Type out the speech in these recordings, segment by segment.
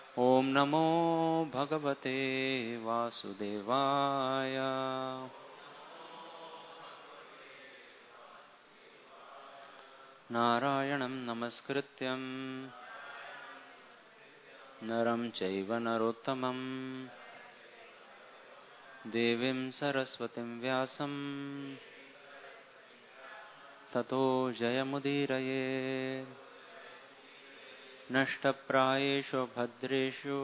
ओम नमो भगवते वासुदेवाय। नारायणं नमस्कृत्यं नरं चैव नरोत्तमं देवीं सरस्वतीं व्यासं ततो जयमुदीरये। नष्टप्रायेषु भद्रेषु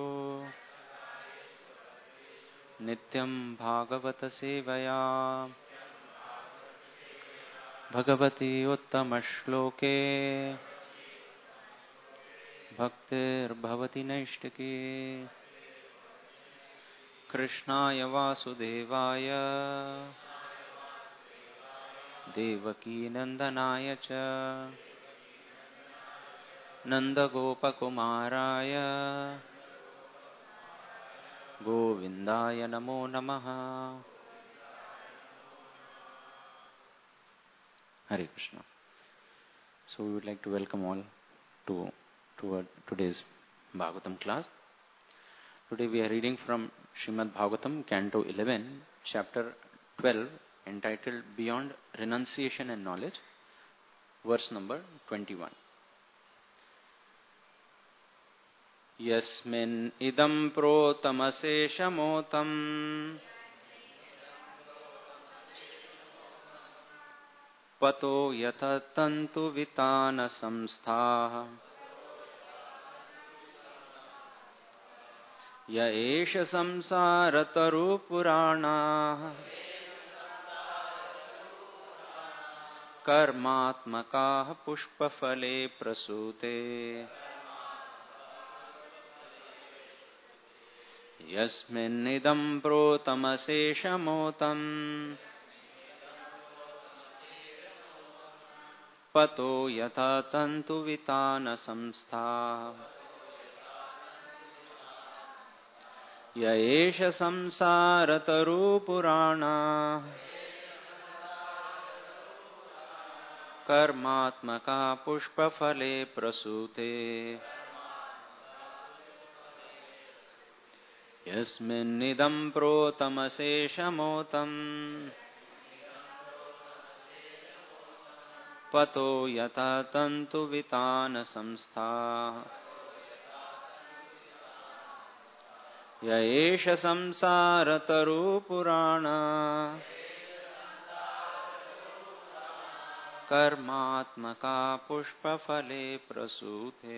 नित्यं भागवत सेवया भगवती उत्तमश्लोके भक्तिर्भवति नैष्टिकी। कृष्णाय वासुदेवाय देवकी नंदनाय च नंदगोपकुमाराय गोविंदाय नमो नमः। Hare Krishna. So we would like to welcome all to today's Bhagavatam class. Today we are reading from Srimad Bhagavatam, Canto 11, Chapter 12, entitled Beyond Renunciation and Knowledge, verse number 21. Yasmin idam protamasheshamotam pato yatha tantu vitana samstha ya esha samsara taru purana कर्मात्मकाः पुष्पफले प्रसूते यस्मिन्निदं प्रोतमशेषमोतं पतो यथा तन्तुवितान संस्था य एष संसारतरुपुराणा कर्मात्मका पुष्पफले प्रसूते यस्मिन्निदं प्रोतमशेषमोतं पतो यथा तन्तुवितान संस्था य एष संसारतरुपुराणा कर्मात्मका पुष्पफले प्रसूते।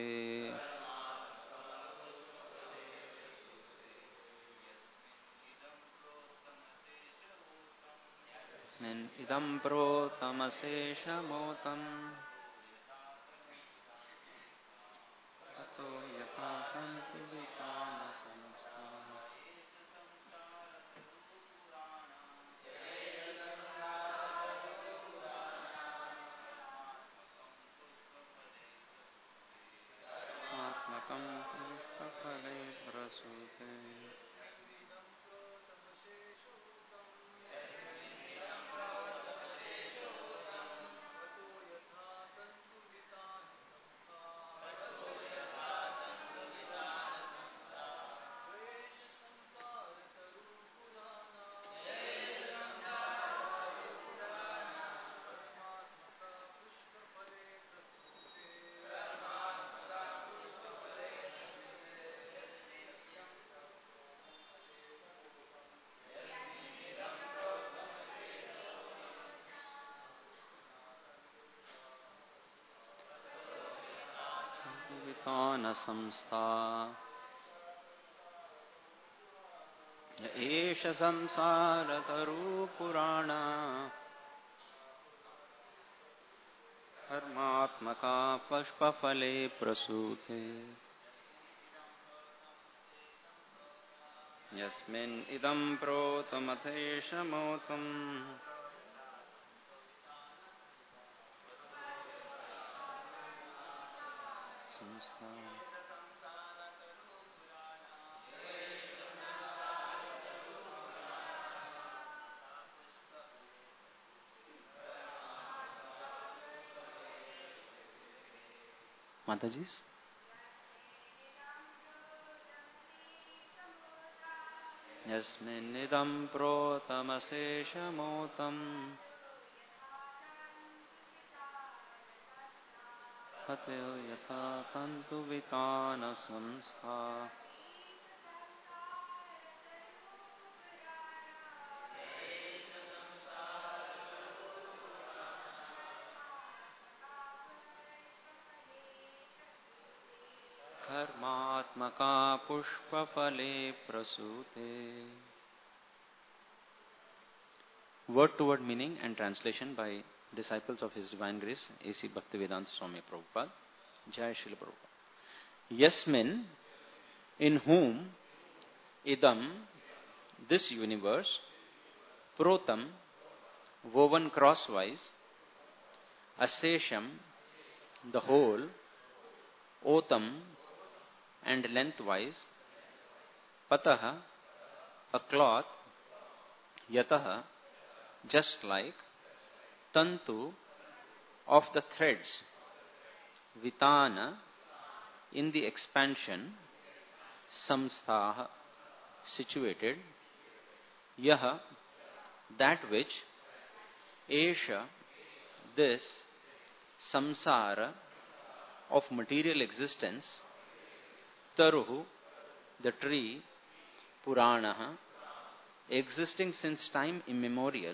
इदं प्रोतमशेषमोतं ततो यथा तन्तुवितान संस्था। आत्मकं पुष्पफले प्रसूते। वितान संस्था एष संसारतरुपुराणा कर्मात्मका पुष्पफले प्रसूते यस्मिन् इदं प्रोतमशेषमोतं संस्था। माताजी यस्मिन्निदं प्रोतमशेषमोतम् हतो यथा तन्तुवितान संस्था कर्मात्मका पुष्पफले प्रसूते. Word-to-word meaning and translation by disciples of His Divine Grace, A.C. Bhaktivedanta Swami Prabhupada. Jai Srila Prabhupada. Yasmin, in whom, idam, this universe, protam, woven crosswise, asesham, the whole, otam, and lengthwise, pataha, a cloth, yataha, just like, tantu, of the threads, vitana, in the expansion, samsthaha, situated, yaha, that which, esha, this, samsara, of material existence, taruhu, the tree, puranaha, existing since time immemorial,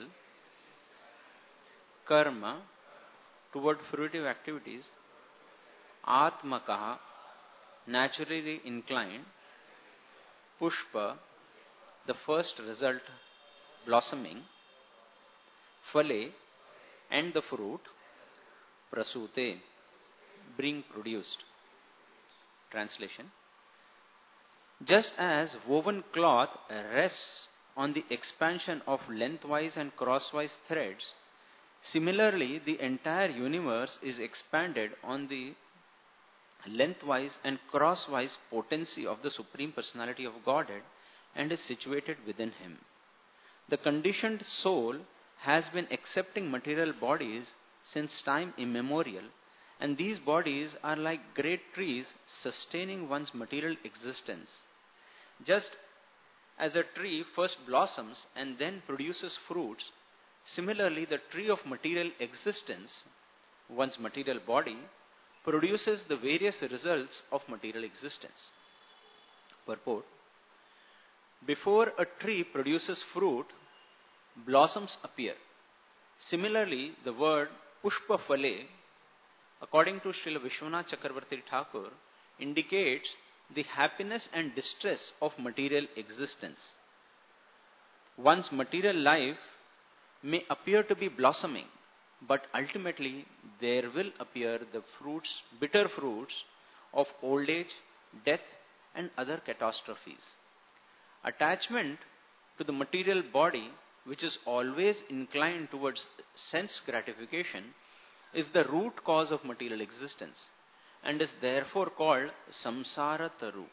karma, toward fruitive activities, atmakaha, naturally inclined, pushpa, the first result blossoming, phale, and the fruit, prasute, being produced. Translation. Just as woven cloth rests on the expansion of lengthwise and crosswise threads, similarly the entire universe is expanded on the lengthwise and crosswise potency of the Supreme Personality of Godhead and is situated within Him. The conditioned soul has been accepting material bodies since time immemorial, and these bodies are like great trees sustaining one's material existence. Just as a tree first blossoms and then produces fruits, similarly the tree of material existence, one's material body, produces the various results of material existence. Purport. Before a tree produces fruit, blossoms appear. Similarly, the word pushpa phale, according to Srila Vishwanath Chakravarti Thakur, indicates the happiness and distress of material existence. One's material life may appear to be blossoming, but ultimately there will appear the fruits, bitter fruits of old age, death, and other catastrophes. Attachment to the material body, which is always inclined towards sense gratification, is the root cause of material existence and is therefore called samsara taru.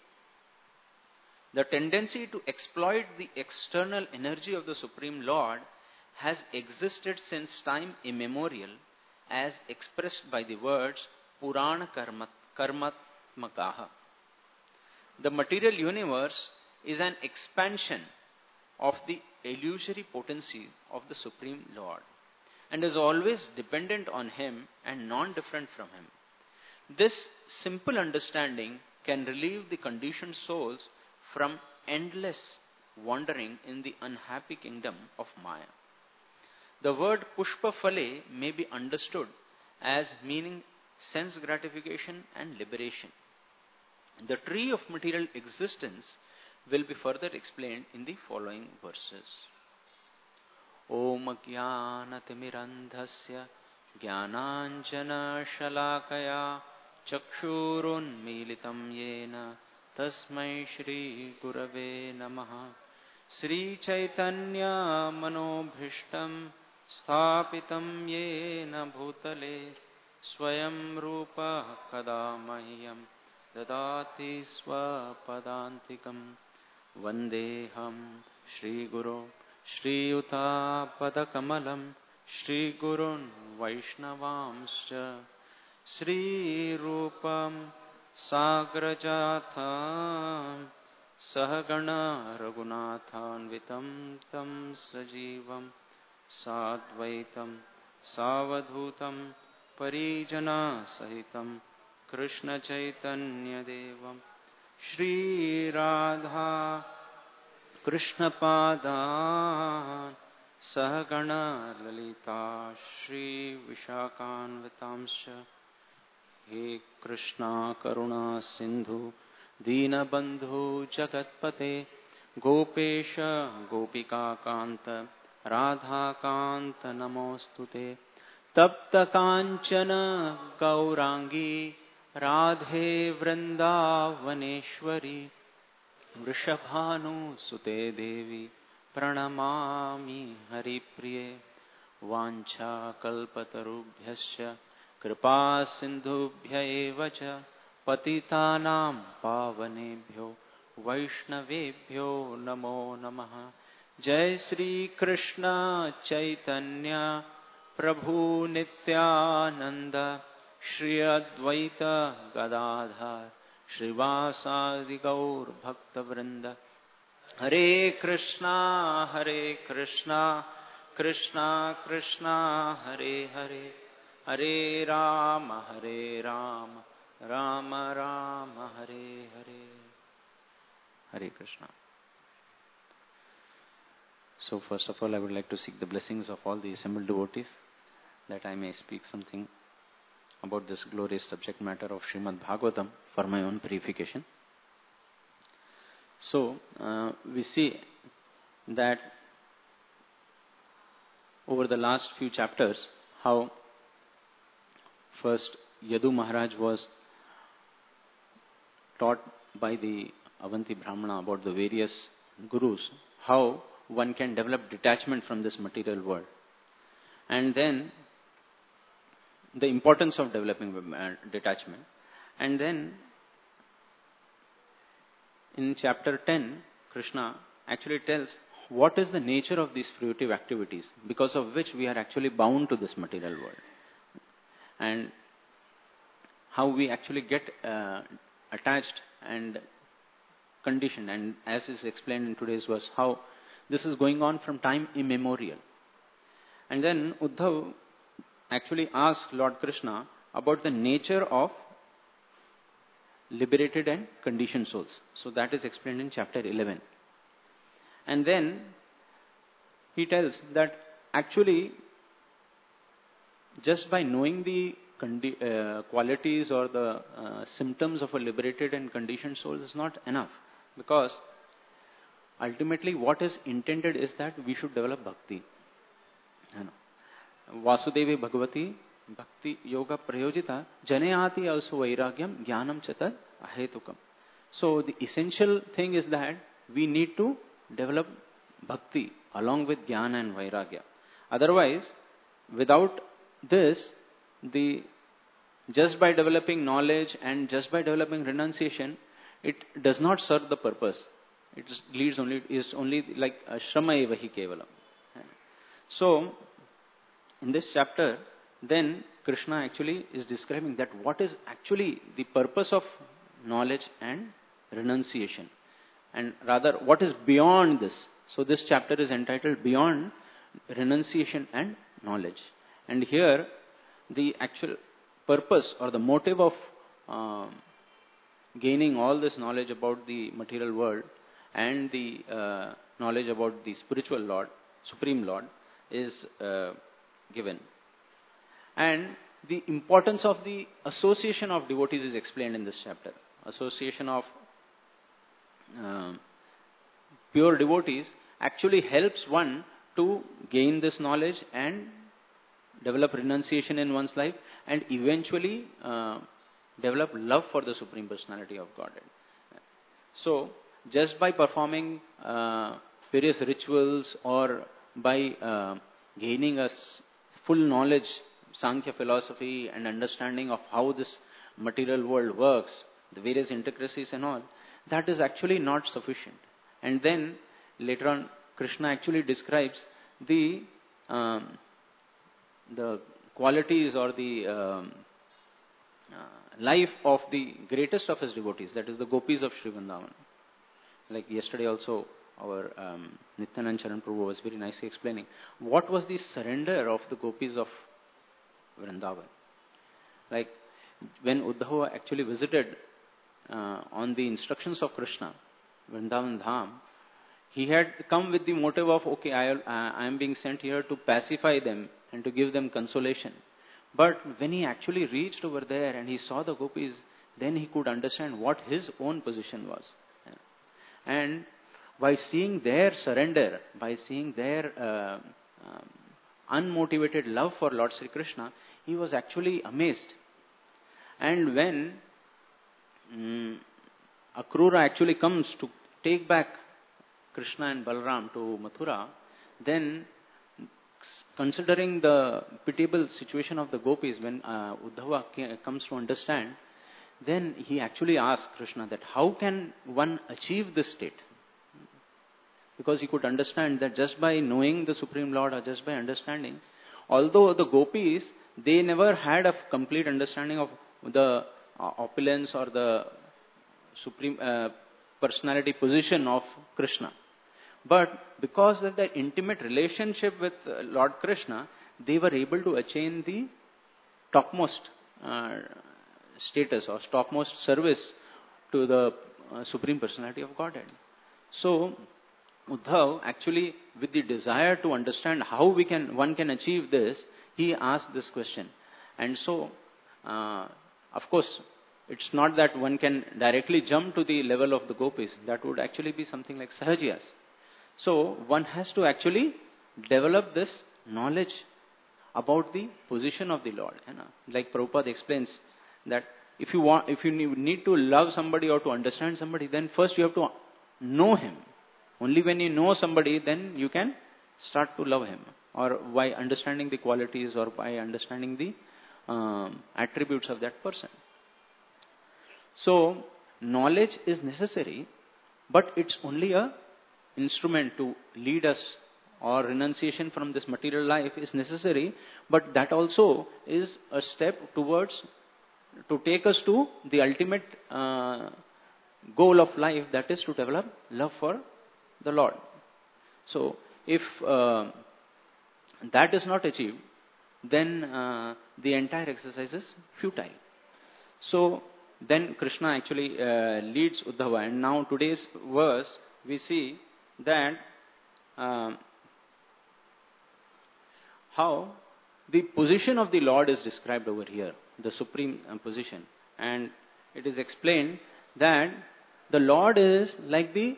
The tendency to exploit the external energy of the Supreme Lord has existed since time immemorial, as expressed by the words Purana Karmatmakaha. The material universe is an expansion of the illusory potency of the Supreme Lord and is always dependent on Him and non-different from Him. This simple understanding can relieve the conditioned souls from endless wandering in the unhappy kingdom of Maya. The word pushpa phale may be understood as meaning sense gratification and liberation. The tree of material existence will be further explained in the following verses. Om Jnanatimirandhasya Jnananjana Shalakaya Chakshurunmilitam Yena Tasmai Shri Gurave Namaha. Sri Chaitanya Manobhishtam Sthapitam Yena Bhutale Swayam Rupa Kadamahyam Dadati Swapadantikam Vandeham Shri Guru Shri Yuta Padakamalam Shri Gurun Vaishnavamscha Sri Rupam Sagrajatham Sahagana Raghunathanvitam Tam Sajivam Sadvaitam Savadhutam Parijana Sahitam Krishna Chaitanya Devam Shri Radha Krishna Padan Sahagana Lalita Shri Vishakhanvitamscha He Krishna Karuna Sindhu Deenabandhu Jagatpate Gopesha Gopika Kanta Radha Kanta Namostute Tapta Kanchana Gaurangi Radhe Vrindavaneshwari Vrishabhanu Sute Devi Pranamami Haripriye Vancha Kalpatarubhyascha Kripa Sindhubhya Evacha Patitanam Pavanebhyo Vaishnavebhyo Namo Namaha Jai Sri Krishna Chaitanya Prabhu Nityananda Shri Advaita Gadadhar Shrivasadi Gaur Bhakta Vrinda Hare Krishna Krishna Krishna Hare Hare Hare Rama Rama Rama Hare Hare Hare Krishna. So first of all, I would like to seek the blessings of all the assembled devotees that I may speak something about this glorious subject matter of Srimad Bhagavatam for my own purification. So we see that over the last few chapters how first Yadu Maharaj was taught by the Avanti Brahmana about the various gurus, how one can develop detachment from this material world. And then the importance of developing detachment. And then in chapter 10, Krishna actually tells what is the nature of these fruitive activities because of which we are actually bound to this material world. And how we actually get attached and conditioned. And as is explained in today's verse, how this is going on from time immemorial. And then Uddhav actually asked Lord Krishna about the nature of liberated and conditioned souls. So that is explained in chapter 11. And then he tells that actually just by knowing the qualities or the symptoms of a liberated and conditioned soul is not enough, because ultimately what is intended is that we should develop bhakti. Vasudevi Bhagavati Bhakti Yoga Prayojita Janayati also Vairagyam Jnanam Chatat Ahetukam. So the essential thing is that we need to develop bhakti along with jnana and vairagya. Otherwise, without this, just by developing knowledge and just by developing renunciation, it does not serve the purpose. It is only like shrama eva hi kevalam. So, in this chapter, then Krishna actually is describing that what is actually the purpose of knowledge and renunciation, and rather what is beyond this. So this chapter is entitled Beyond Renunciation and Knowledge. And here the actual purpose or the motive of gaining all this knowledge about the material world and the knowledge about the spiritual Lord, Supreme Lord, is given. And the importance of the association of devotees is explained in this chapter. Association of pure devotees actually helps one to gain this knowledge and develop renunciation in one's life, and eventually develop love for the Supreme Personality of Godhead. So, just by performing various rituals or by gaining a full knowledge, Sankhya philosophy and understanding of how this material world works, the various intricacies and all, that is actually not sufficient. And then later on, Krishna actually describes the qualities or the life of the greatest of his devotees, that is the gopis of Sri Vrindavan. like yesterday also, our Nityanand Charan Prabhu was very nicely explaining what was the surrender of the gopis of Vrindavan. Like when Uddhava actually visited on the instructions of Krishna, Vrindavan Dham, he had come with the motive of, okay, I am being sent here to pacify them and to give them consolation. But when he actually reached over there and he saw the gopis, then he could understand what his own position was. And by seeing their surrender, by seeing their unmotivated love for Lord Sri Krishna, he was actually amazed. And when Akrura actually comes to take back Krishna and Balram to Mathura, then considering the pitiable situation of the gopis, when Uddhava comes to understand, then he actually asked Krishna that how can one achieve this state? Because he could understand that just by knowing the Supreme Lord or just by understanding, although the gopis, they never had a complete understanding of the opulence or the supreme personality position of Krishna. But because of their intimate relationship with Lord Krishna, they were able to attain the topmost status or topmost service to the Supreme Personality of Godhead. So, Uddhav actually, with the desire to understand how one can achieve this, he asked this question. And so, of course, it's not that one can directly jump to the level of the gopis. That would actually be something like Sahajiyas. So, one has to actually develop this knowledge about the position of the Lord. Like Prabhupada explains that if you need to love somebody or to understand somebody, then first you have to know him. Only when you know somebody, then you can start to love him. Or by understanding the qualities or by understanding the attributes of that person. So, knowledge is necessary, but it's only a instrument to lead us, or renunciation from this material life is necessary, but that also is a step towards to take us to the ultimate goal of life, that is to develop love for the Lord. So, if that is not achieved, then the entire exercise is futile. So, then Krishna actually leads Uddhava, and now today's verse we see that how the position of the Lord is described over here, the supreme position. And it is explained that the Lord is like the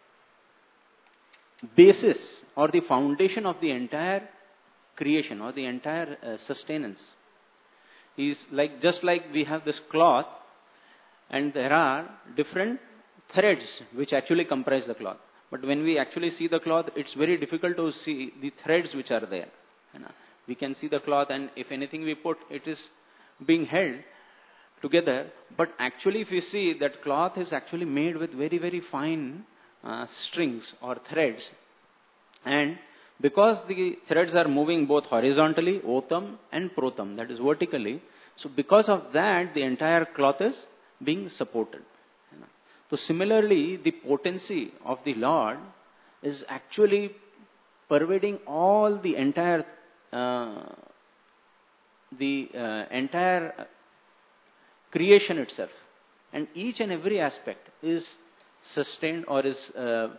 basis or the foundation of the entire creation or the entire sustenance. He is like, just like we have this cloth and there are different threads which actually comprise the cloth. But when we actually see the cloth, it's very difficult to see the threads which are there. We can see the cloth, and if anything we put, it is being held together. But actually, if you see, that cloth is actually made with very, very fine strings or threads. And because the threads are moving both horizontally, otam, and protam, that is vertically, so because of that, the entire cloth is being supported. So similarly, the potency of the Lord is actually pervading all the entire creation itself, and each and every aspect is sustained or is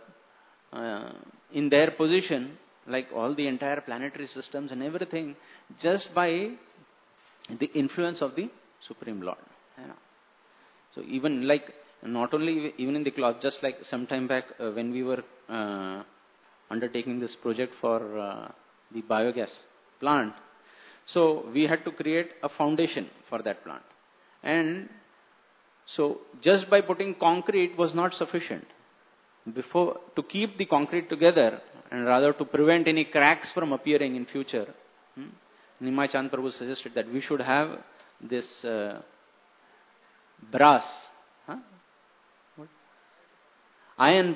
in their position, like all the entire planetary systems and everything, just by the influence of the Supreme Lord. So even like, not only even in the cloth, just like some time back when we were undertaking this project for the biogas plant, so we had to create a foundation for that plant. And so just by putting concrete was not sufficient. Before, to keep the concrete together and rather to prevent any cracks from appearing in future, Nimai Chand Prabhu suggested that we should have this brass, iron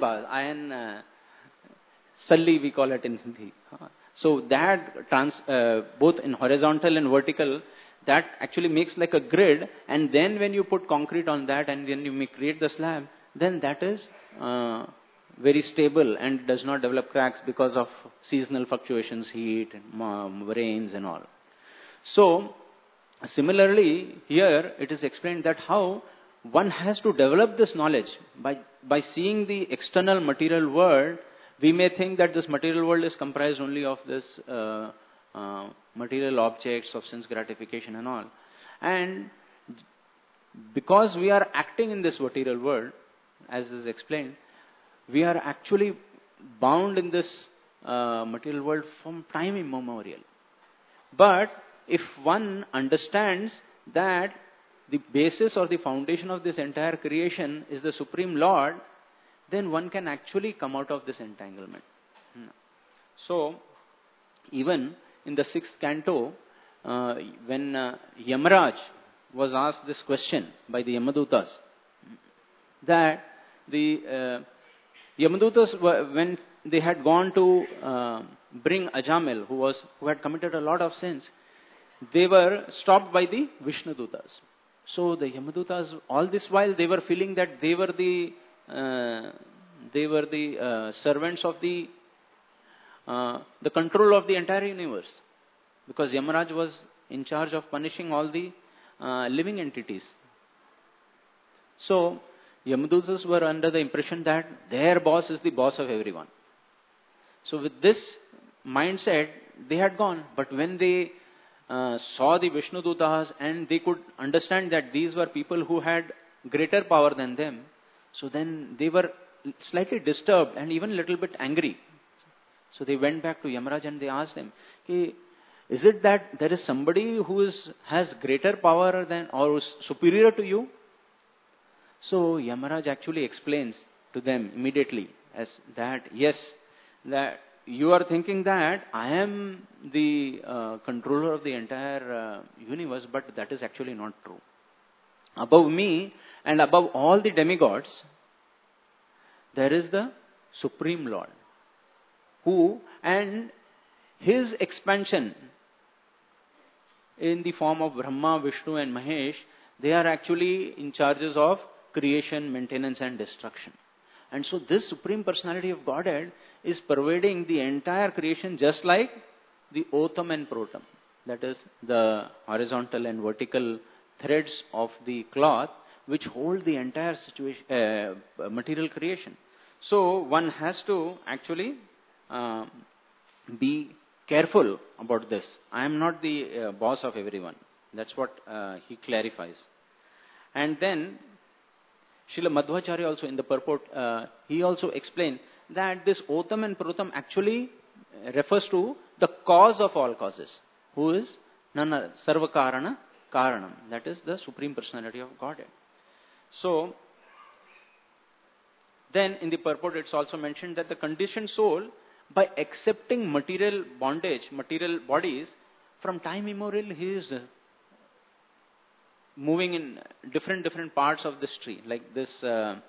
salli we call it in Hindi. So that both in horizontal and vertical, that actually makes like a grid, and then when you put concrete on that and then you may create the slab, then that is very stable and does not develop cracks because of seasonal fluctuations, heat, rains and all. So, similarly, here it is explained that how one has to develop this knowledge. By seeing the external material world, we may think that this material world is comprised only of this material objects of sense gratification and all. And because we are acting in this material world, as is explained, we are actually bound in this material world from time immemorial. But if one understands that the basis or the foundation of this entire creation is the Supreme Lord, then one can actually come out of this entanglement. So, even in the 6th canto, when Yamaraj was asked this question by the Yamadutas, that the Yamadutas, when they had gone to bring Ajamil, who had committed a lot of sins, they were stopped by the Vishnudutas. So the Yamadutas, all this while, they were feeling that they were the servants of the control of the entire universe, because Yamaraj was in charge of punishing all the living entities. So Yamadutas were under the impression that their boss is the boss of everyone. So with this mindset, they had gone. But when they saw the Vishnudutas and they could understand that these were people who had greater power than them, so then they were slightly disturbed and even a little bit angry. So they went back to Yamaraj and they asked him, is it that there is somebody who has greater power than or is superior to you? So Yamaraj actually explains to them immediately as that, yes, that you are thinking that I am the controller of the entire universe, but that is actually not true. Above me and above all the demigods, there is the Supreme Lord, who, and his expansion in the form of Brahma, Vishnu and Mahesh, they are actually in charges of creation, maintenance and destruction. And so this Supreme Personality of Godhead is pervading the entire creation, just like the Otam and Protam. That is the horizontal and vertical threads of the cloth which hold the entire situation, material creation. So one has to actually be careful about this. I am not the boss of everyone. That's what he clarifies. And then Srila Madhvacharya also in the purport, he also explained that this Otam and Protam actually refers to the cause of all causes, who is Nana Sarvakarana Karanam. That is the Supreme Personality of Godhead. So, then in the purport it's also mentioned that the conditioned soul, by accepting material bondage, material bodies, from time immemorial he is moving in different parts of this tree. Like this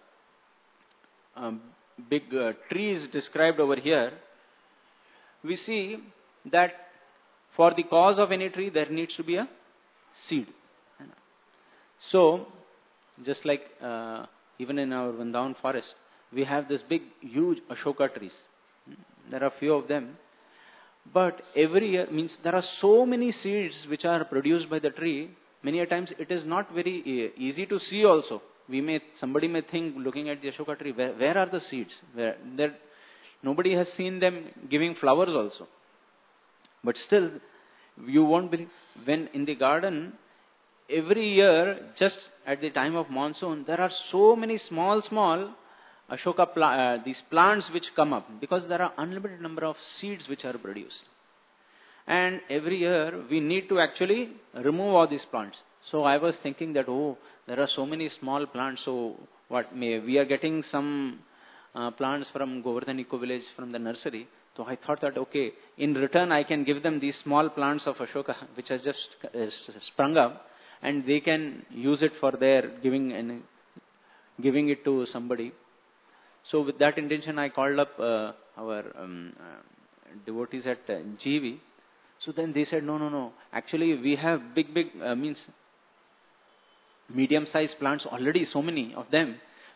big tree is described over here. We see that for the cause of any tree, there needs to be a seed. So, just like even in our Vrindavan forest, we have this big, huge Ashoka trees. There are few of them. But every year, means there are so many seeds which are produced by the tree. Many a times it is not very easy to see also. Somebody may think, looking at the Ashoka tree, where are the seeds? Nobody has seen them giving flowers also. But still, you won't believe, when in the garden, every year, just at the time of monsoon, there are so many small Ashoka these plants which come up, because there are unlimited number of seeds which are produced. And every year we need to actually remove all these plants. So I was thinking that, there are so many small plants, so we are getting some plants from Govardhan Eco Village from the nursery. So I thought that, in return I can give them these small plants of Ashoka which has just sprung up, and they can use it for their giving it to somebody. So with that intention, I called up our devotees at GV. So then they said, no. Actually, we have big, medium-sized plants already, so many of them.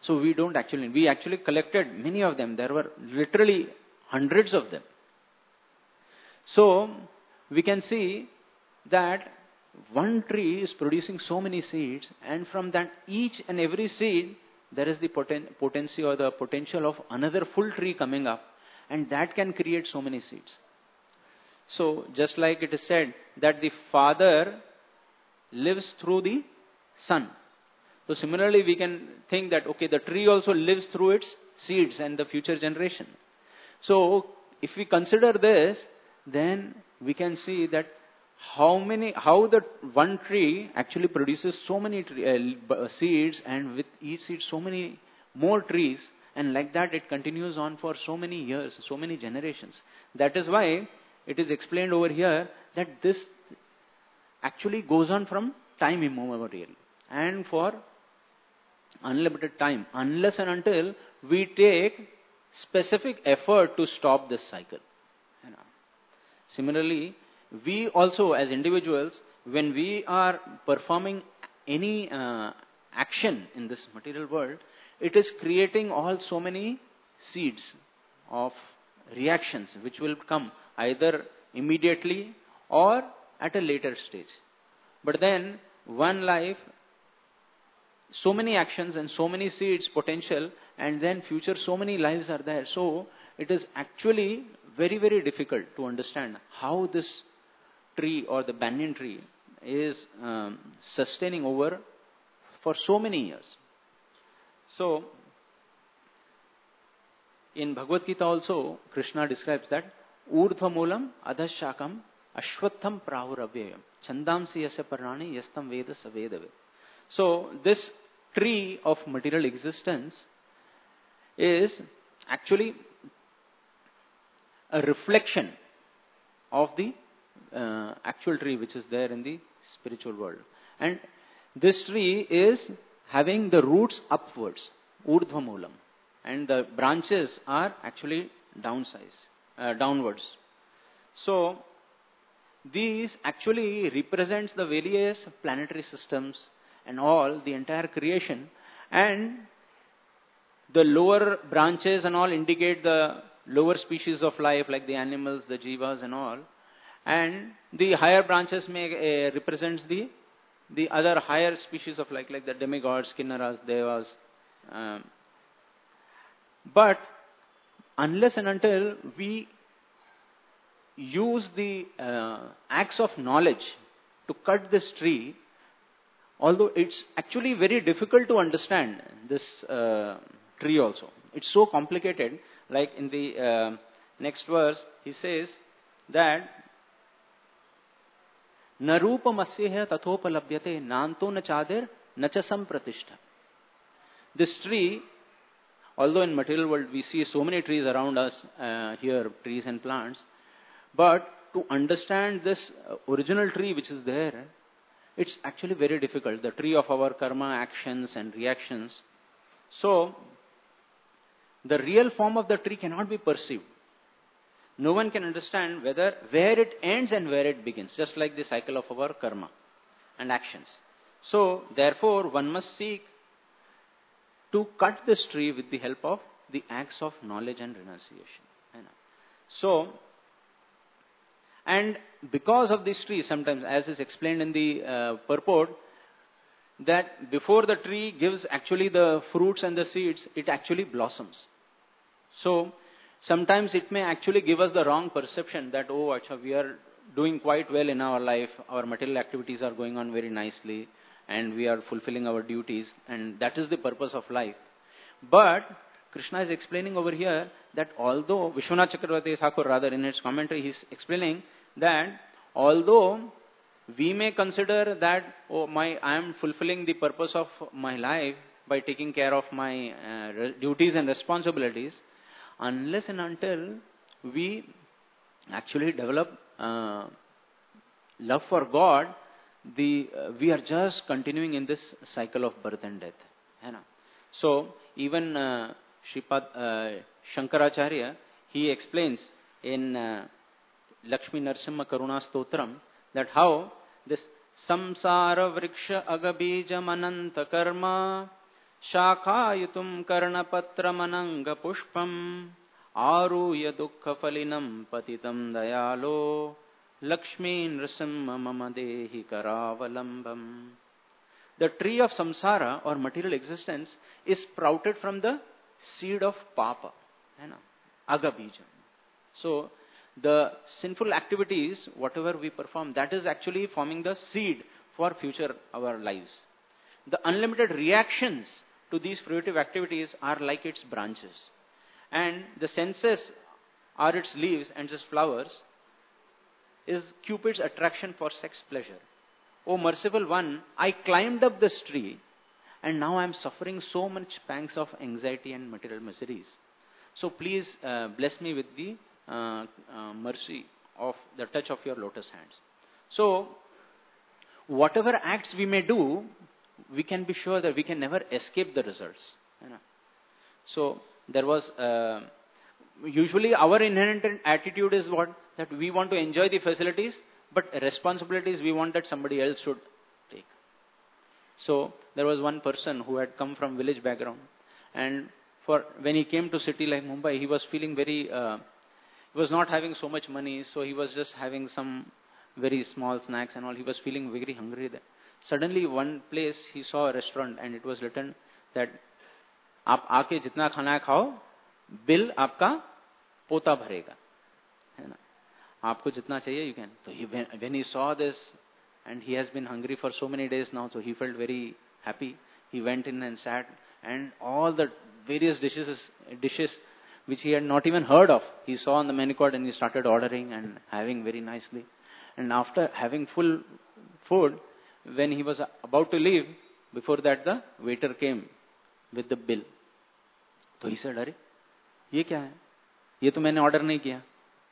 So we don't actually, we actually collected many of them. There were literally hundreds of them. So we can see that one tree is producing so many seeds, and from that each and every seed, there is the potency or the potential of another full tree coming up, and that can create so many seeds. So just like it is said that the Father lives through the Son. So similarly, we can think that, okay, the tree also lives through its seeds and the future generation. So if we consider this, then we can see that how the one tree actually produces so many seeds, and with each seed so many more trees, and like that it continues on for so many years, so many generations. That is why it is explained over here that this actually goes on from time immemorial and for unlimited time, unless and until we take specific effort to stop this cycle. Similarly, we also as individuals, when we are performing any action in this material world, it is creating all so many seeds of reactions which will come either immediately or at a later stage. But then one life, so many actions and so many seeds potential, and then future so many lives are there. So it is actually very, very difficult to understand how this tree or the banyan tree is sustaining over for so many years. So in Bhagavad Gita also, Krishna describes that urdhva moolam adhashakam ashwatham prahuravyayam chandamsi yasya parani yastam veda savedave. So this tree of material existence is actually a reflection of the actual tree which is there in the spiritual world. And this tree is having the roots upwards, urdhva moolam, and the branches are actually downwards. So these actually represents the various planetary systems and all, the entire creation, and the lower branches and all indicate the lower species of life like the animals, the jivas and all, and the higher branches may represents the other higher species of like the demigods, kinnaras, devas. But unless and until we use the axe of knowledge to cut this tree, although it's actually very difficult to understand this tree also. It's so complicated. Like in the next verse, he says that na rupam asya tathopalabhyate nanto na chadir na cha sampratishta. This tree, although in material world we see so many trees around us here, trees and plants, but to understand this original tree which is there, it's actually very difficult. The tree of our karma, actions and reactions. So the real form of the tree cannot be perceived. No one can understand where it ends and where it begins, just like the cycle of our karma and actions. So therefore one must seek to cut this tree with the help of the axe of knowledge and renunciation. So, and because of this tree, sometimes as is explained in the purport, that before the tree gives actually the fruits and the seeds, it actually blossoms. So sometimes it may actually give us the wrong perception that, oh, achha, we are doing quite well in our life, our material activities are going on very nicely, and we are fulfilling our duties, and that is the purpose of life. But Krishna is explaining over here that although, Vishwanath Chakravarti Thakur rather in his commentary, he is explaining that although we may consider that, oh, I am fulfilling the purpose of my life by taking care of my duties and responsibilities, unless and until we actually develop love for God, we are just continuing in this cycle of birth and death. So even Shripad Shankaracharya, he explains in Lakshmi Narsimha Karuna Stotram that how this samsara vriksha agabijam ananta karma शाखायुतुं कर्णपत्रमनङ्गपुष्पम् आरुह्य दुःखफलिनं पतितं दयालो Lakshmi Nrisimha Mama Dehi Karavalambam. The tree of samsara or material existence is sprouted from the seed of papa, agabijam. So the sinful activities, whatever we perform, that is actually forming the seed for future our lives. The unlimited reactions to these fruitive activities are like its branches. And the senses are its leaves and its flowers is Cupid's attraction for sex pleasure. O merciful one, I climbed up this tree and now I am suffering so much pangs of anxiety and material miseries. So please bless me with the mercy of the touch of your lotus hands. So whatever acts we may do, we can be sure that we can never escape the results. So there was usually our inherent attitude is what? That we want to enjoy the facilities, but responsibilities we want that somebody else should take. So there was one person who had come from village background, and when he came to city like Mumbai, he was feeling very, he was not having so much money, so he was just having some very small snacks and all. He was feeling very hungry there. Suddenly one place he saw a restaurant and it was written that आप आके जितना खाना है खाओ, bill आपका पोता भरेगा, है ना? आपको जितना चाहिए you can. So when he saw this, and he has been hungry for so many days now, so he felt very happy. He went in and sat, and all the various dishes which he had not even heard of, he saw on the menu card and he started ordering and having very nicely. And after having full food, when he was about to leave, before that the waiter came with the bill. So he said, अरे ये क्या है? ये तो मैंने order नहीं किया.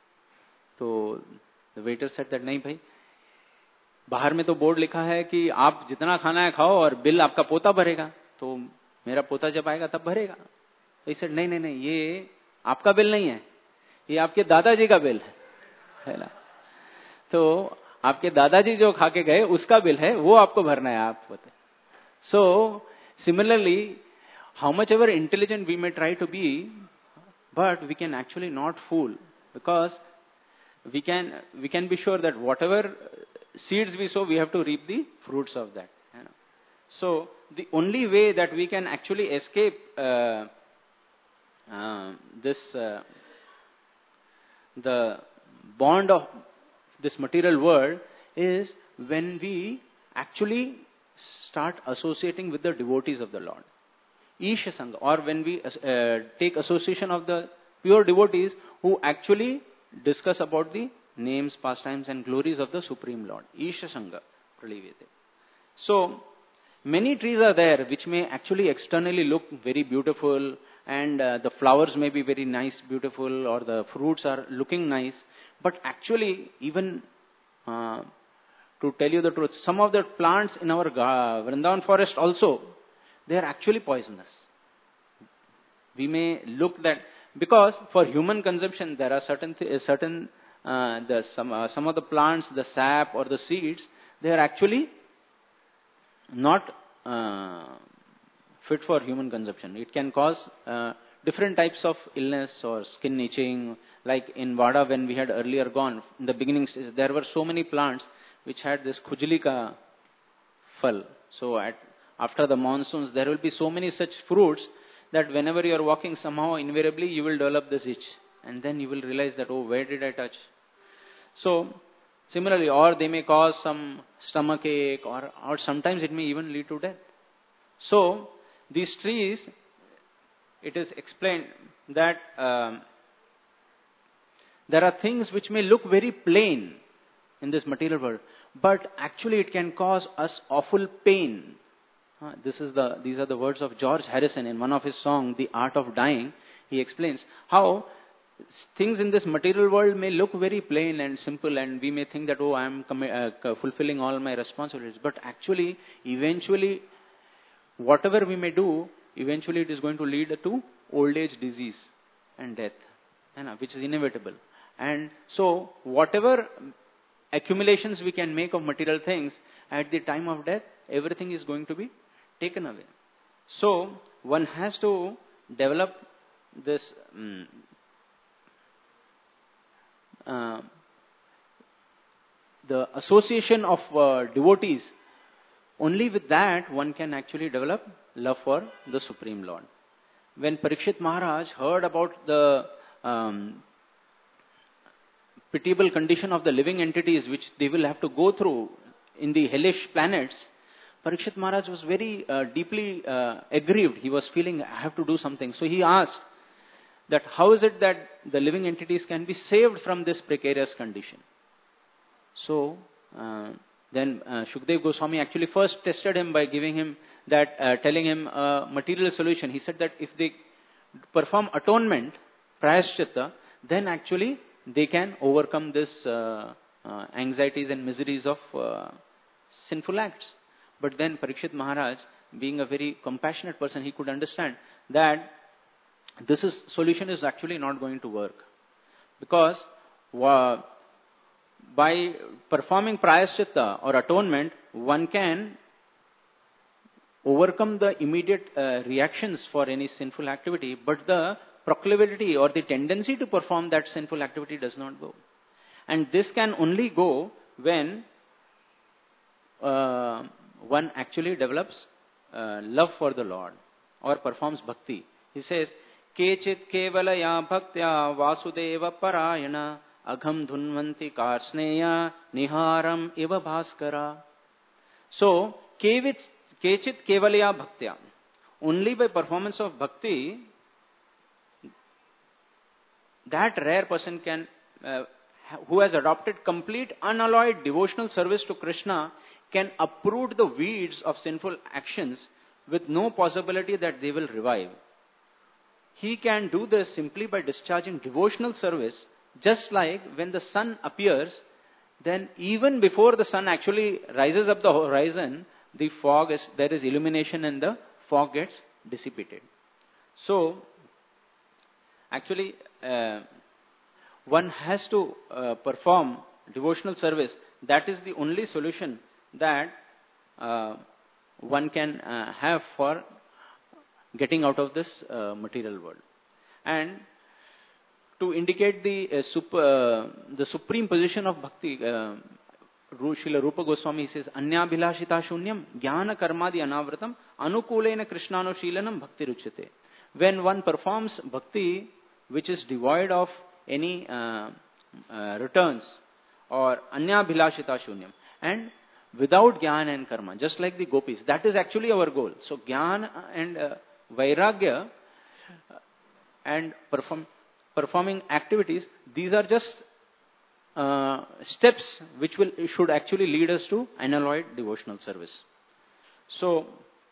तो the waiter said that नहीं भाई, बाहर में तो बोर्ड लिखा है कि आप जितना खाना है खाओ और बिल आपका पोता भरेगा. तो मेरा पोता जब आएगा तब भरेगा. तो he said नहीं नहीं नहीं, ये आपका बिल नहीं है, ये आपके दादाजी का बिल है ना. तो आपके दादाजी जो खा के गए उसका बिल है, वो आपको भरना है, आप बताए. So similarly, how much ever intelligent we may try to be, but we can actually not fool, because we can be sure that whatever seeds we sow, we have to reap the fruits of that. So the only way that we can actually escape the bond of this material world is when we actually start associating with the devotees of the Lord. Isha Sangha, or when we take association of the pure devotees who actually discuss about the names, pastimes and glories of the Supreme Lord. Isha Sangha Pralivete. So many trees are there which may actually externally look very beautiful, and the flowers may be very nice, beautiful, or the fruits are looking nice, but actually even to tell you the truth, some of the plants in our Vrindavan forest also, they are actually poisonous. We may look that, because for human consumption there are some of the plants, the sap or the seeds, they are actually not fit for human consumption. It can cause different types of illness or skin itching. Like in Vada, when we had earlier gone, in the beginning stage, there were so many plants which had this khujli ka phal. So after the monsoons, there will be so many such fruits that whenever you are walking, somehow invariably you will develop this itch. And then you will realize that, oh, where did I touch? So similarly, or they may cause some stomach ache, or sometimes it may even lead to death. So these trees, it is explained that there are things which may look very plain in this material world, but actually it can cause us awful pain. These are the words of George Harrison in one of his songs, The Art of Dying. He explains how things in this material world may look very plain and simple, and we may think that, oh, I am fulfilling all my responsibilities. But actually, eventually, whatever we may do, eventually it is going to lead to old age, disease and death, which is inevitable. And so whatever accumulations we can make of material things, at the time of death, everything is going to be taken away. So one has to develop this the association of devotees. Only with that one can actually develop love for the Supreme Lord. When Parikshit Maharaj heard about the pitiable condition of the living entities which they will have to go through in the hellish planets, Parikshit Maharaj was very deeply aggrieved. He was feeling, I have to do something. So he asked that how is it that the living entities can be saved from this precarious condition? So then Shukdev Goswami actually first tested him by giving him that, telling him a material solution. He said that if they perform atonement, prayaschitta, then actually they can overcome this anxieties and miseries of sinful acts. But then Parikshit Maharaj, being a very compassionate person, he could understand that this solution is actually not going to work. Because by performing prayaschitta or atonement, one can overcome the immediate reactions for any sinful activity, but the proclivity or the tendency to perform that sinful activity does not go. And this can only go when one actually develops love for the Lord or performs bhakti. He says, Kechit kevalaya bhaktya vasudeva parayana agham dhunvanti karsneya niharam iva bhaskara. So, kechit kevalaya bhaktya. Only by performance of bhakti, that rare person can, who has adopted complete unalloyed devotional service to Krishna, can uproot the weeds of sinful actions with no possibility that they will revive. He can do this simply by discharging devotional service, just like when the sun appears, then even before the sun actually rises up the horizon, there is illumination and the fog gets dissipated. So, actually, one has to perform devotional service. That is the only solution that one can have for getting out of this material world. And to indicate the supreme position of bhakti, Srila Rupa Goswami says, Anya bhilashita shunyam jnana karmadi anavratam anukulena krishnano shilanam bhakti ruchyate. When one performs bhakti which is devoid of any returns, or anya bhilashita shunyam, and without jnana and karma, just like the gopis, that is actually our goal. So jnana and vairagya and performing activities, these are just steps which should actually lead us to unalloyed devotional service. So,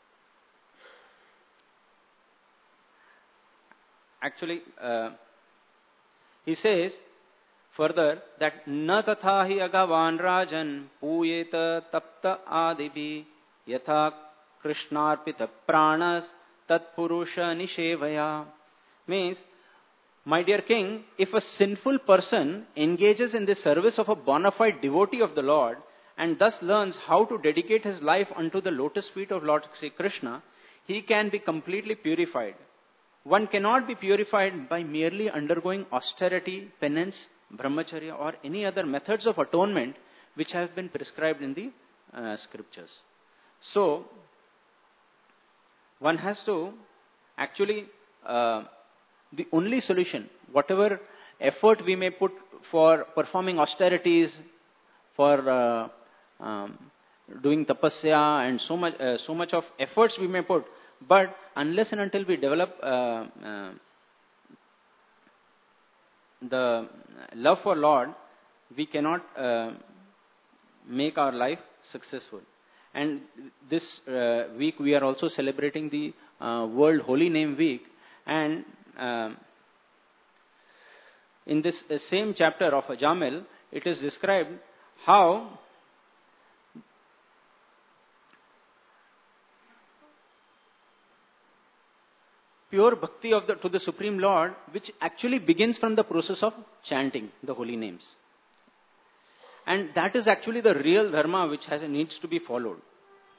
actually, he says further that na tatha hi agavan rajan puyeta tapta adibi yatha krishnarpita pranas tat purusha nishevaya. Means, my dear king, if a sinful person engages in the service of a bona fide devotee of the Lord and thus learns how to dedicate his life unto the lotus feet of Lord Sri Krishna, he can be completely purified. One cannot be purified by merely undergoing austerity, penance, brahmacharya, or any other methods of atonement which have been prescribed in the scriptures. So, one has to actually, the only solution, whatever effort we may put for performing austerities, for doing tapasya and so much of efforts we may put, but unless and until we develop the love for Lord, we cannot make our life successful. And this week we are also celebrating the World Holy Name Week, and in this same chapter of Ajamil, it is described how pure bhakti to the Supreme Lord, which actually begins from the process of chanting the holy names. And that is actually the real dharma which needs to be followed.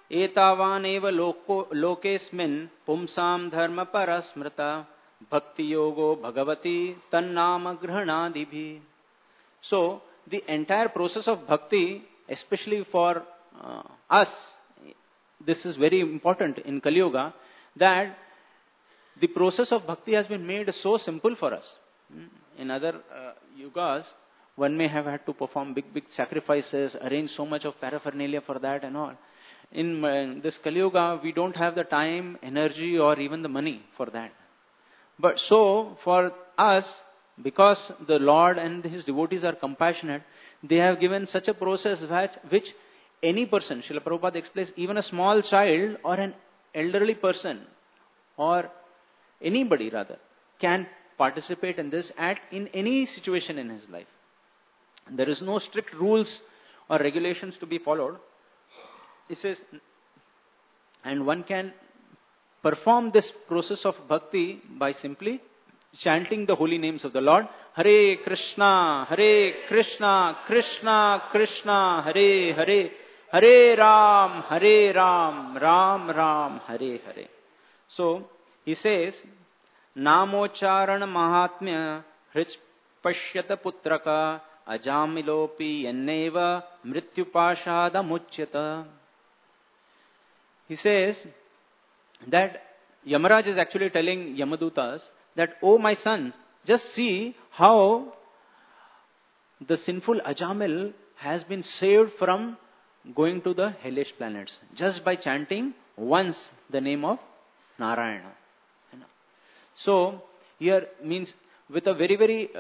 एतावान एव लोकेस्मिन् पुंसाम धर्म परस्मृता bhakti yogo bhagavati tannama grhanadibhi. So the entire process of bhakti, especially for us, this is very important in Kali Yuga, that the process of bhakti has been made so simple for us. In other yugas, one may have had to perform big sacrifices, arrange so much of paraphernalia for that and all. In this Kali Yuga, we don't have the time, energy, or even the money for that. But so, for us, because the Lord and His devotees are compassionate, they have given such a process which any person, Srila Prabhupada explains, even a small child or an elderly person, or anybody rather, can participate in this in any situation in his life. There is no strict rules or regulations to be followed. It says, and one can perform this process of bhakti by simply chanting the holy names of the Lord. Hare Krishna, Krishna Krishna, Hare Hare, Hare Ram, Ram Ram, Hare Hare. So, he says, Namocharana Mahatmya Hrich Pashyata Putraka Ajamilopi Yenneva Mrityupashada Muchyata. He says that Yamaraj is actually telling Yamadutas that, oh my sons, just see how the sinful Ajamil has been saved from going to the hellish planets just by chanting once the name of Narayana. So, here means with a very, very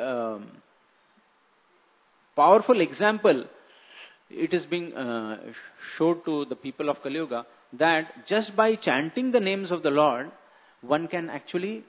powerful example, it is being showed to the people of Kali Yuga that just by chanting the names of the Lord, one can actually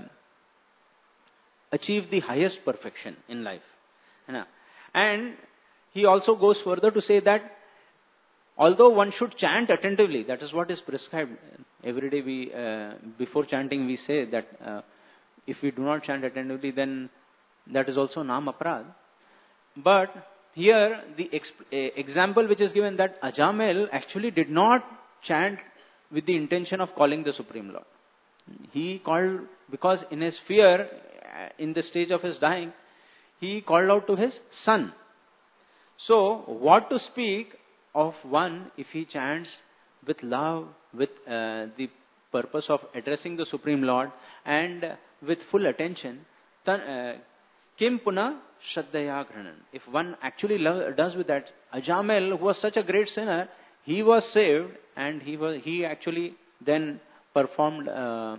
achieve the highest perfection in life. And he also goes further to say that although one should chant attentively, that is what is prescribed. Every day we, before chanting, we say that if we do not chant attentively, then that is also nam aprad. But here the example which is given, that Ajamil actually did not chant with the intention of calling the Supreme Lord. He called because in his fear, in the stage of his dying, he called out to his son. So, what to speak of one if he chants with love, with the purpose of addressing the Supreme Lord and with full attention, Kim Puna Shraddhaya Ghranan. If one actually does with that, Ajamil, who was such a great sinner, he was saved and he actually then performed,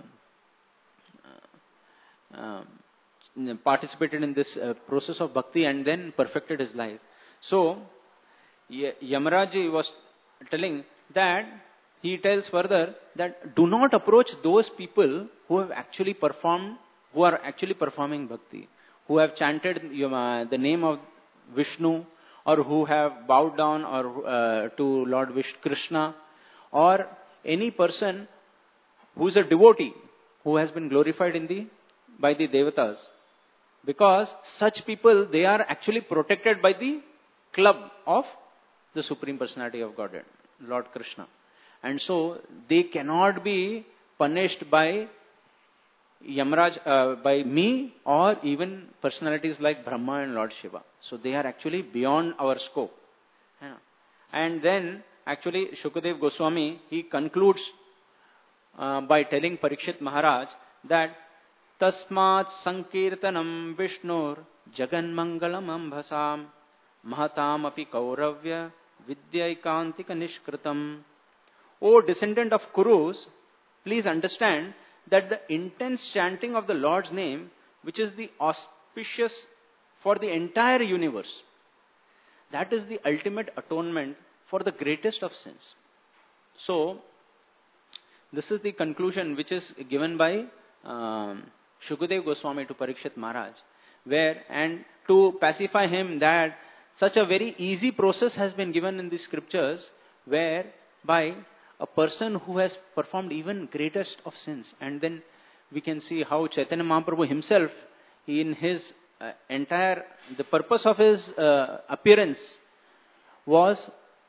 participated in this process of bhakti and then perfected his life. So, Yamaraji was telling that, he tells further that do not approach those people who are actually performing bhakti, who have chanted the name of Vishnu, or who have bowed down to Lord Krishna, or any person who is a devotee who has been glorified by the Devatas. Because such people, they are actually protected by the club of the Supreme Personality of Godhead, Lord Krishna. And so, they cannot be punished by Yamaraj, by me, or even personalities like Brahma and Lord Shiva. So, they are actually beyond our scope. And then, actually, Shukadev Goswami, he concludes by telling Parikshit Maharaj that Tasmat Sankirtanam Vishnur Jagan Mangalam Ambhasam Mahatam Api Kauravya Vidyaikantika Nishkritam. O descendant of Kurus, please understand that the intense chanting of the Lord's name, which is the auspicious for the entire universe, that is the ultimate atonement for the greatest of sins. So, this is the conclusion which is given by Shukadev Goswami to Parikshit Maharaj, and to pacify him that such a very easy process has been given in the scriptures, whereby a person who has performed even greatest of sins, and then we can see how Chaitanya Mahaprabhu himself, in his the purpose of his appearance was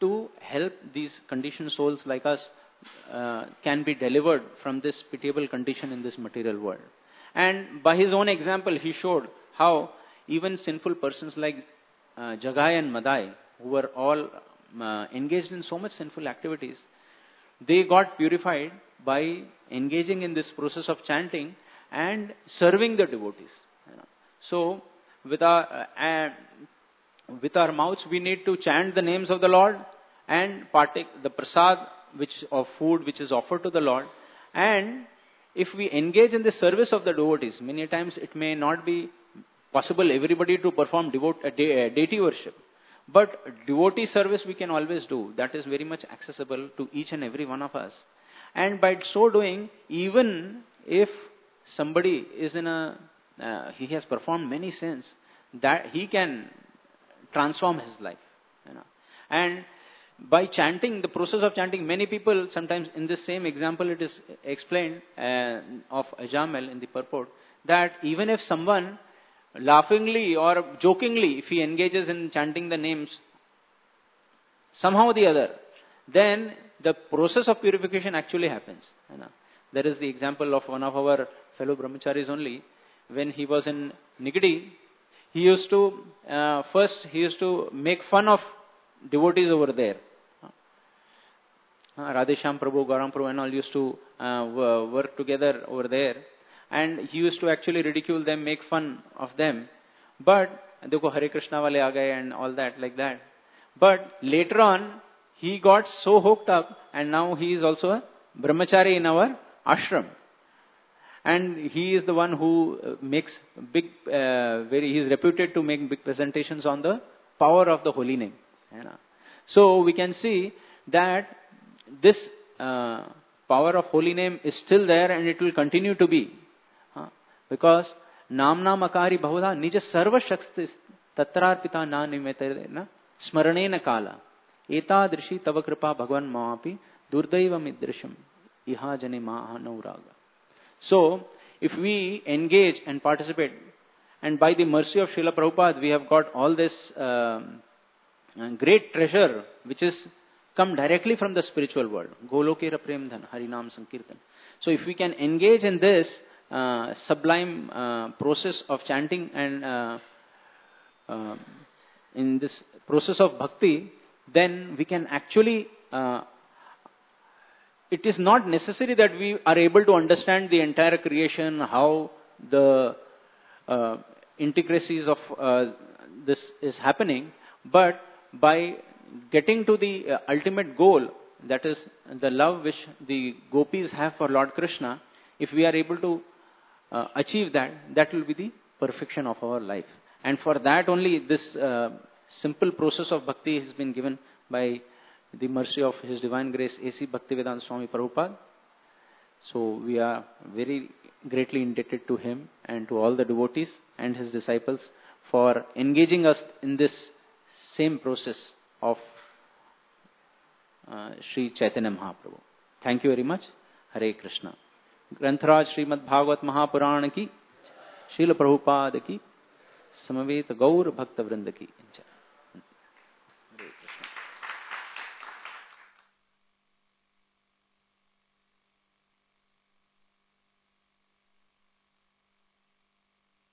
to help these conditioned souls like us can be delivered from this pitiable condition in this material world. And by his own example, he showed how even sinful persons like Jagai and Madai, who were all engaged in so much sinful activities, they got purified by engaging in this process of chanting and serving the devotees. So, with our mouths, we need to chant the names of the Lord and partake the prasad, of food which is offered to the Lord. And if we engage in the service of the devotees, many times it may not be possible everybody to perform deity worship. But devotee service we can always do. That is very much accessible to each and every one of us. And by so doing, even if somebody is he has performed many sins, that he can transform his life. And by chanting, the process of chanting, many people sometimes in this same example it is explained of Ajamel in the purport, that even if someone laughingly or jokingly, if he engages in chanting the names, somehow or the other, then the process of purification actually happens. There is the example of one of our fellow brahmacharis only. When he was in Nigadi, he used to make fun of devotees over there. Radhesham Prabhu, Gaurang Prabhu and all used to work together over there. And he used to actually ridicule them, make fun of them. But, dekho Hare Krishna wale aa gaye and all that, like that. But later on, he got so hooked up, and now he is also a brahmachari in our ashram. And he is the one who makes big, he is reputed to make big presentations on the power of the holy name. So we can see that this power of holy name is still there and it will continue to be. Because namna makari bhavada nija sarva shakti tatrarpita na nimetena smaranena kala eta drishi tava kripa bhagwan maapi durdaiva midrisham iha jane maha nauraga. So, if we engage and participate, and by the mercy of Srila Prabhupada, we have got all this great treasure which is come directly from the spiritual world. Golokera Prem Dhan, Harinam Sankirtan. So, if we can engage in this sublime process of chanting and in this process of bhakti, then we can actually, it is not necessary that we are able to understand the entire creation, how the intricacies of this is happening, but by getting to the ultimate goal, that is the love which the gopis have for Lord Krishna, if we are able to achieve that, that will be the perfection of our life. And for that only this simple process of bhakti has been given by the mercy of His Divine Grace A.C. Bhaktivedanta Swami Prabhupada. So we are very greatly indebted to him and to all the devotees and his disciples for engaging us in this same process of Sri Chaitanya Mahaprabhu. Thank you very much. Hare Krishna. Grantharaj Srimad Bhagavat Mahapurana ki, Srila Prabhupada ki, Samaveta Gaur Bhakta Vrinda ki.